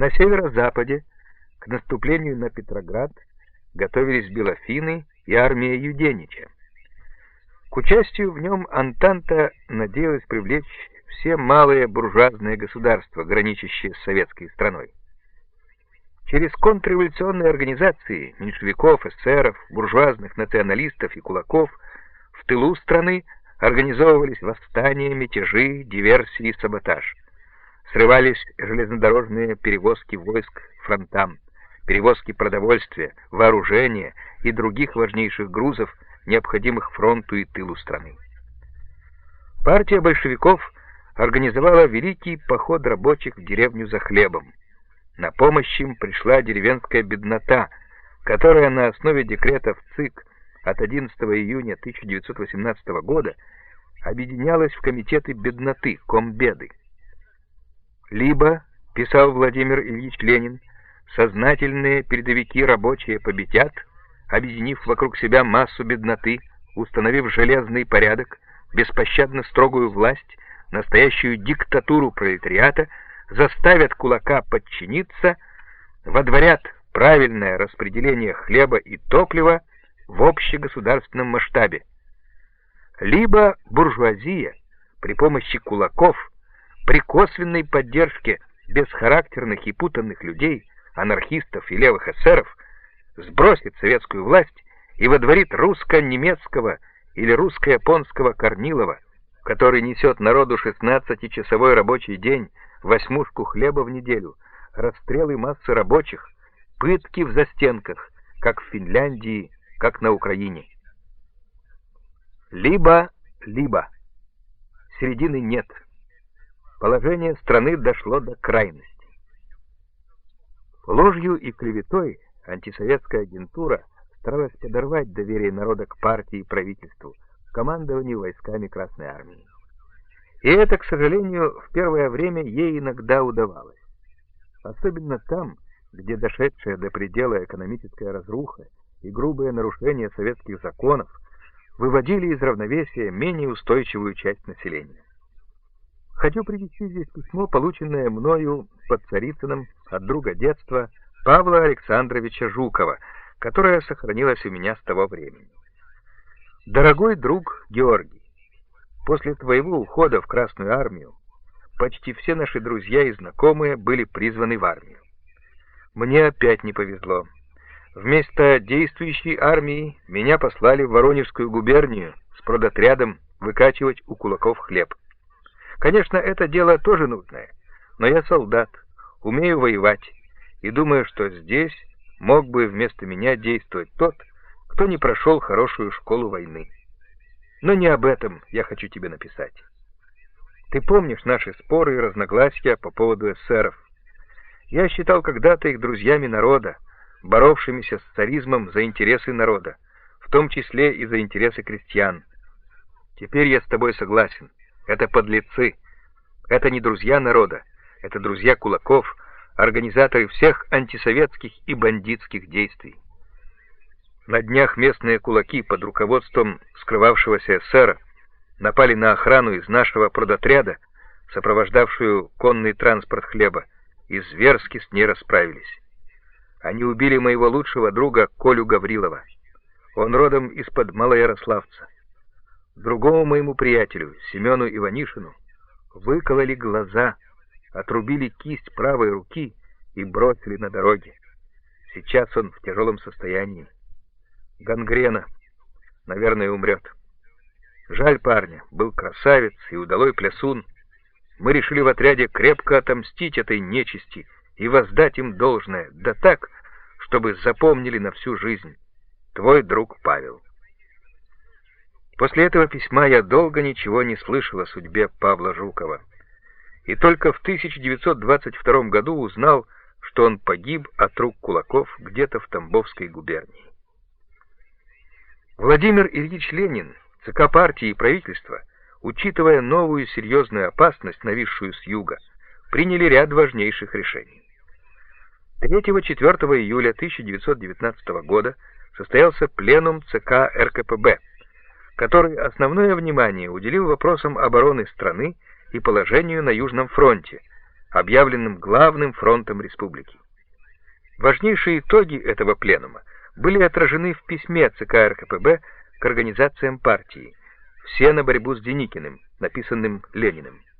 На северо-западе, к наступлению на Петроград, готовились Белофины и армия Юденича. К участию в нем Антанта надеялась привлечь все малые буржуазные государства, граничащие с советской страной. Через контрреволюционные организации меньшевиков, эсеров, буржуазных националистов и кулаков в тылу страны организовывались восстания, мятежи, диверсии и саботаж. Срывались железнодорожные перевозки войск фронтам, перевозки продовольствия, вооружения и других важнейших грузов, необходимых фронту и тылу страны. Партия большевиков организовала великий поход рабочих в деревню за хлебом. На помощь им пришла деревенская беднота, которая на основе декретов ЦИК от 11 июня 1918 года объединялась в комитеты бедноты, комбеды. Либо, писал Владимир Ильич Ленин, сознательные передовики рабочие победят, объединив вокруг себя массу бедноты, установив железный порядок, беспощадно строгую власть, настоящую диктатуру пролетариата, заставят кулака подчиниться, водворят правильное распределение хлеба и топлива в общегосударственном масштабе. Либо буржуазия при помощи кулаков, при косвенной поддержке бесхарактерных и путанных людей, анархистов и левых эсеров, сбросит советскую власть и водворит русско-немецкого или русско-японского Корнилова, который несет народу 16-часовой рабочий день, 8 хлеба в неделю, расстрелы массы рабочих, пытки в застенках, как в Финляндии, как на Украине. Либо. Середины нет. Положение страны дошло до крайности. Ложью и клеветой антисоветская агентура старалась подорвать доверие народа к партии и правительству, к командованию войсками Красной Армии. И это, к сожалению, в первое время ей иногда удавалось. Особенно там, где дошедшая до предела экономическая разруха и грубые нарушения советских законов выводили из равновесия менее устойчивую часть населения. Хочу привести здесь письмо, полученное мною под Царицыным от друга детства Павла Александровича Жукова, которое сохранилось у меня с того времени. «Дорогой друг Георгий, после твоего ухода в Красную Армию почти все наши друзья и знакомые были призваны в армию. Мне опять не повезло. Вместо действующей армии меня послали в Воронежскую губернию с продотрядом выкачивать у кулаков хлеб. Конечно, это дело тоже нужное, но я солдат, умею воевать, и думаю, что здесь мог бы вместо меня действовать тот, кто не прошел хорошую школу войны. Но не об этом я хочу тебе написать. Ты помнишь наши споры и разногласия по поводу эсеров. Я считал когда-то их друзьями народа, боровшимися с царизмом за интересы народа, в том числе и за интересы крестьян. Теперь я с тобой согласен. Это подлецы. Это не друзья народа. Это друзья кулаков, организаторы всех антисоветских и бандитских действий. На днях местные кулаки под руководством скрывавшегося эсера напали на охрану из нашего продотряда, сопровождавшую конный транспорт хлеба, и зверски с ней расправились. Они убили моего лучшего друга Колю Гаврилова. Он родом из-под Малоярославца. Другому моему приятелю, Семену Иванишину, выкололи глаза, отрубили кисть правой руки и бросили на дороге. Сейчас он в тяжелом состоянии. Гангрена. Наверное, умрет. Жаль парня, был красавец и удалой плясун. Мы решили в отряде крепко отомстить этой нечисти и воздать им должное, да так, чтобы запомнили на всю жизнь. Твой друг Павел». После этого письма я долго ничего не слышал о судьбе Павла Жукова. И только в 1922 году узнал, что он погиб от рук кулаков где-то в Тамбовской губернии. Владимир Ильич Ленин, ЦК партии и правительства, учитывая новую серьезную опасность, нависшую с юга, приняли ряд важнейших решений. 3-4 июля 1919 года состоялся пленум ЦК РКПБ, который основное внимание уделил вопросам обороны страны и положению на Южном фронте, объявленным главным фронтом республики. Важнейшие итоги этого пленума были отражены в письме ЦК РКПБ к организациям партии «Все на борьбу с Деникиным», написанным Лениным.